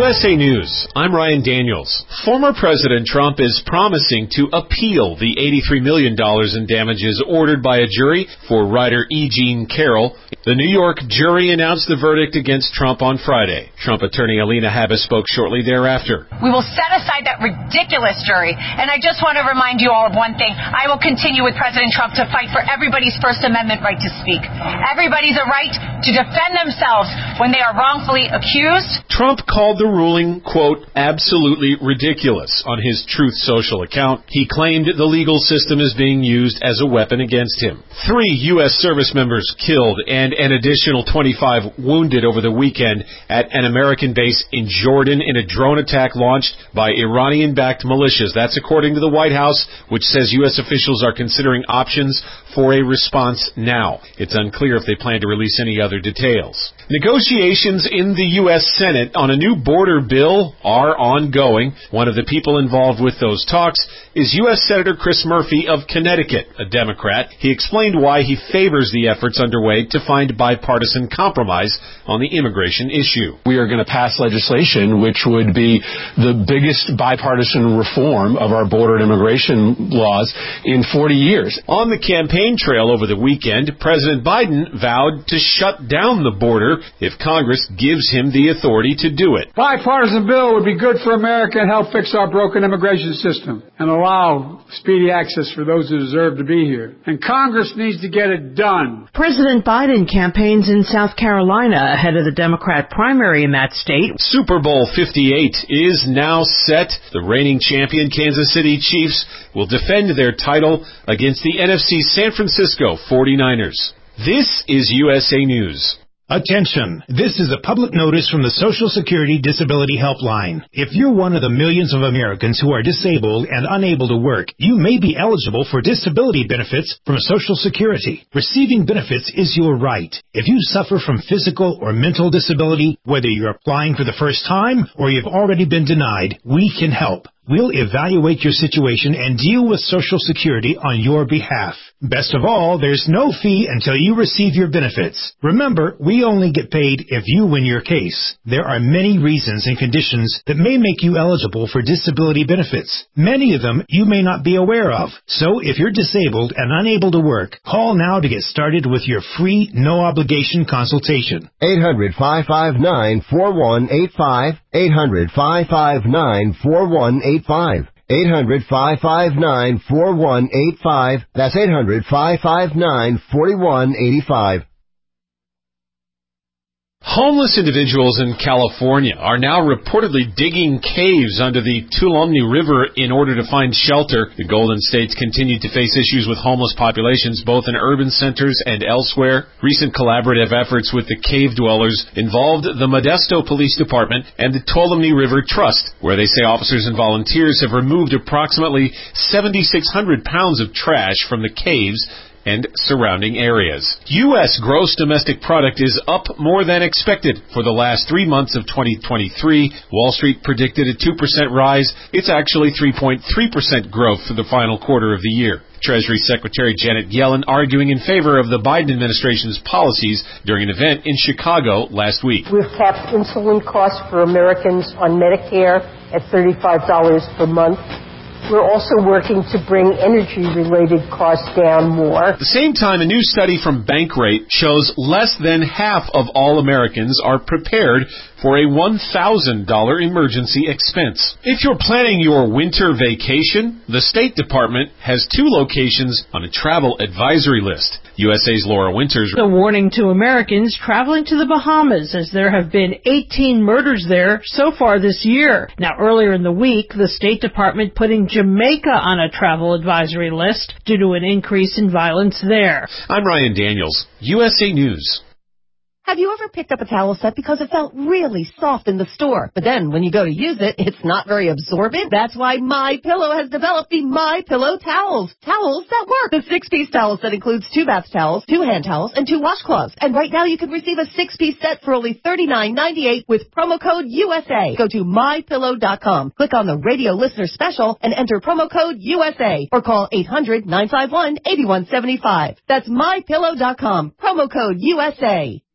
USA News, I'm Ryan Daniels. Former President Trump is promising to appeal the $83 million in damages ordered by a jury for writer E. Jean Carroll. The New York jury announced the verdict against Trump on Friday. Trump attorney Alina Habas spoke shortly thereafter. We will set aside that ridiculous jury. And I just want to remind you all of one thing. I will continue with President Trump to fight for everybody's First Amendment right to speak. Everybody's a right to defend themselves when they are wrongfully accused. Trump called the ruling, quote, absolutely ridiculous on his Truth Social account. He claimed the legal system is being used as a weapon against him. 3 U.S. service members killed and an additional 25 wounded over the weekend at an American base in Jordan in a drone attack launched by Iranian-backed militias. That's according to the White House, which says U.S. officials are considering options for a response now. It's unclear if they plan to release any other details. Negotiations in the U.S. Senate on a new border bill are ongoing. One of the people involved with those talks is U.S. Senator Chris Murphy of Connecticut, a Democrat. He explained why he favors the efforts underway to find bipartisan compromise on the immigration issue. We are going to pass legislation which would be the biggest bipartisan reform of our border and immigration laws in 40 years. On the campaign trail over the weekend, President Biden vowed to shut down the border if Congress gives him the authority to do it. Bipartisan bill would be good for America and help fix our broken immigration system and allow speedy access for those who deserve to be here. And Congress needs to get it done. President Biden campaigns in South Carolina ahead of the Democrat primary in that state. Super Bowl 58 is now set. The reigning champion Kansas City Chiefs will defend their title against the NFC San Francisco 49ers. This is USA News. Attention! This is a public notice from the Social Security Disability Helpline. If you're one of the millions of Americans who are disabled and unable to work, you may be eligible for disability benefits from Social Security. Receiving benefits is your right. If you suffer from physical or mental disability, whether you're applying for the first time or you've already been denied, we can help. We'll evaluate your situation and deal with Social Security on your behalf. Best of all, there's no fee until you receive your benefits. Remember, we only get paid if you win your case. There are many reasons and conditions that may make you eligible for disability benefits. Many of them you may not be aware of. So if you're disabled and unable to work, call now to get started with your free, no-obligation consultation. 800-559-4185. 800-559-4185. 800-559-4185. That's 800-559-4185. Homeless individuals in California are now reportedly digging caves under the Tuolumne River in order to find shelter. The Golden States continue to face issues with homeless populations both in urban centers and elsewhere. Recent collaborative efforts with the cave dwellers involved the Modesto Police Department and the Tuolumne River Trust, where they say officers and volunteers have removed approximately 7,600 pounds of trash from the caves and surrounding areas. U.S. gross domestic product is up more than expected for the last 3 months of 2023. Wall Street predicted a 2% rise. It's actually 3.3% growth for the final quarter of the year. Treasury Secretary Janet Yellen arguing in favor of the Biden administration's policies during an event in Chicago last week. We've capped insulin costs for Americans on Medicare at $35 per month. We're also working to bring energy-related costs down more. At the same time, a new study from Bankrate shows less than half of all Americans are prepared for a $1,000 emergency expense. If you're planning your winter vacation, the State Department has 2 locations on a travel advisory list. USA's Laura Winters. A warning to Americans traveling to the Bahamas, as there have been 18 murders there so far this year. Now, earlier in the week, the State Department putting Jamaica on a travel advisory list due to an increase in violence there. I'm Ryan Daniels, USA News. Have you ever picked up a towel set because it felt really soft in the store, but then when you go to use it, it's not very absorbent? That's why MyPillow has developed the MyPillow towels. Towels that work. The 6-piece towel set includes 2 bath towels, 2 hand towels, and 2 washcloths. And right now you can receive a 6-piece set for only $39.98 with promo code USA. Go to MyPillow.com. Click on the radio listener special and enter promo code USA or call 800-951-8175. That's MyPillow.com. Promo code USA.